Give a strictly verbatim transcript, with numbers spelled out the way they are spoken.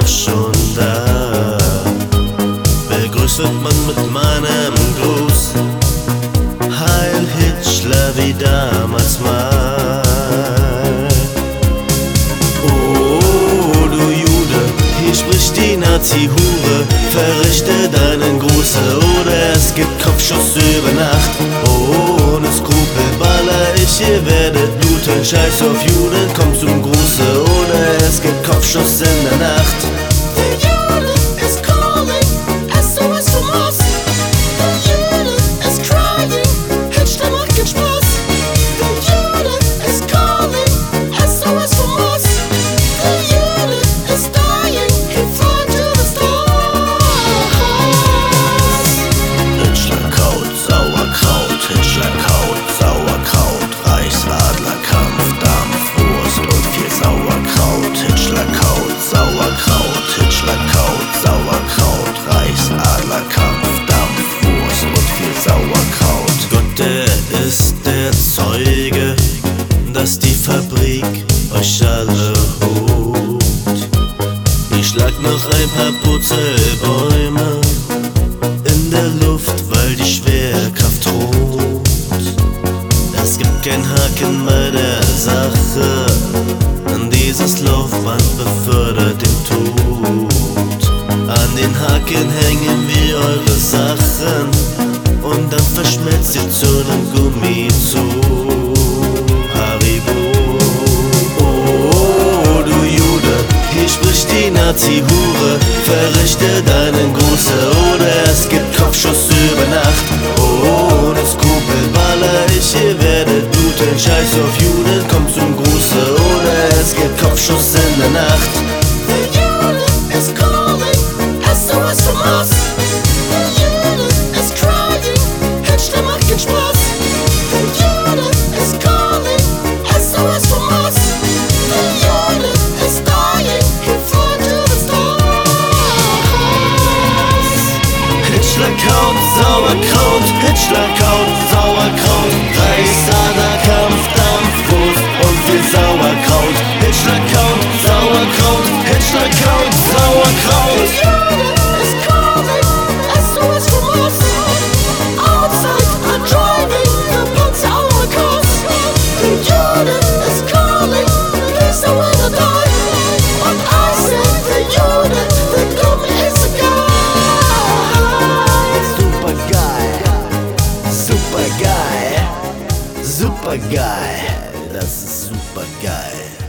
auch schon da. Begrüßt wird man mit meinem Gruß: Heil Hitler wie damals mal. Oh, du Jude, hier spricht die Nazi-Hure, verrichte deinen Gruß oder es gibt Kopfschuss über Nacht. Oh, ohne Skrupel baller ich, ihr werdet bluten. Scheiß auf Juden, kommt zum Gruße oder es gibt Kopfschuss in der Nacht. The unit is calling, S O S from us. The unit is crying, Hitler macht keinen Spaß. The unit is calling, S O S from us. The unit is dying, he flies to the stars. Hitler kaut Sauerkraut, Hitler kaut Sauerkraut, Reichsadler, Kampfdampf, Wurst und viel Sauerkraut. Hitler kaut Sauerkraut, Hitler kaut Sauerkraut, Reichsadler, Kampfdampf, Wurst und viel Sauerkraut. Gott, der ist der Zeuge, dass die Fabrik euch alle holt. Ich schlag noch ein paar Purzelbäume in der Luft, weil die Schwerkraft droht. Es gibt kein Haken bei der Sache, an dieses Laufband befördert den Tod. An den Haken hängen wir eure Sachen und dann verschmelzt ihr zu nem Gummizoo. Haribo. Oh, du Jude, hier spricht die Nazi-Hure, verrichte deinen Gruß oder es gibt Kopfschuss über Nacht. Oh, ohne Skrupel baller ich, ihr werdet bluten. Scheiß auf Juden, kommt zum Gruße oder es gibt Kopfschuss in der Nacht. The unit is calling, S O S from us. The unit is crying, Hitler macht keinen Spaß. The unit is calling, S O S from us. The unit is dying, he flies to the stars. Hitler kaut Sauerkraut, Hitler kaut Sauerkraut, Reichsadler, Kampfdampf, Wurst und viel Sauerkraut. Hitler kaut Sauerkraut, Hitler kaut Sauerkraut. The unit is calling, S O S from us. Outside are driving the Panzer our cars. The unit is calling, please I wanna die. But I said the unit, the gun is a guy. Super geil, super geil, super geil, das ist super geil.